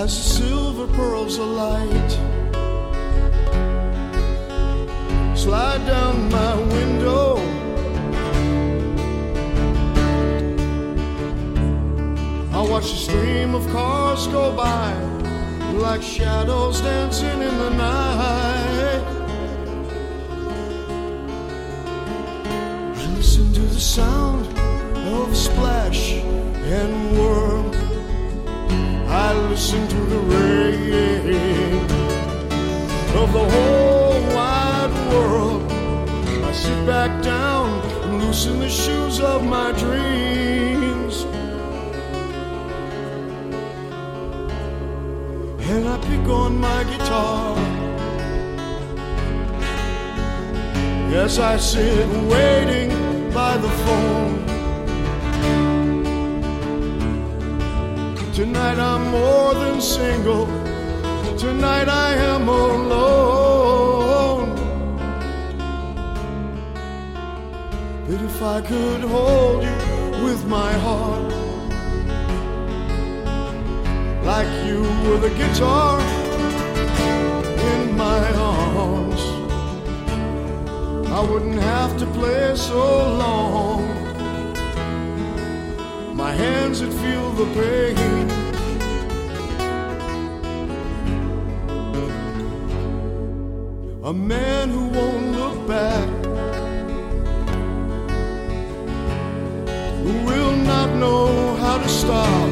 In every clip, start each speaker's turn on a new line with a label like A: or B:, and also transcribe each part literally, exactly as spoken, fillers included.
A: as the silver pearls alight slide down my window. I watch the stream of cars go by like shadows dancing in the night. I listen to the sound of splash and whirl. I listen to the rain of the whole wide world. I sit back down and loosen the shoes of my dreams, and I pick on my guitar. Yes, I sit waiting by the phone. Tonight I'm more than single. Tonight I am alone. But if I could hold you with my heart, like you were the guitar in my arms, I wouldn't have to play so long. My hands would feel the pain. A man who won't look back, who will not know how to stop.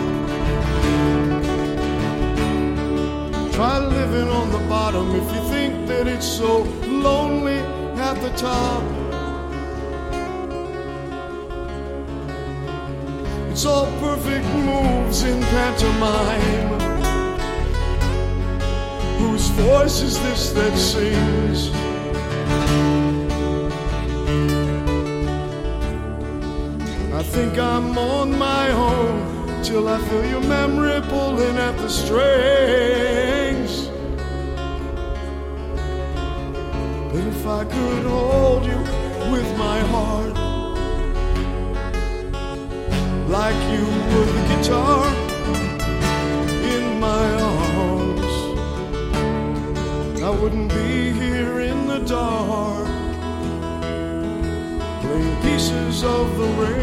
A: Try living on the bottom if you think that it's so lonely at the top. It's all perfect moves in pantomime. Whose voice is this that sings? I think I'm on my own till I feel your memory pulling at the strings. But if I could hold you with my heart, like you were the guitar in my arms, I wouldn't be here in the dark, playing pieces of the rain.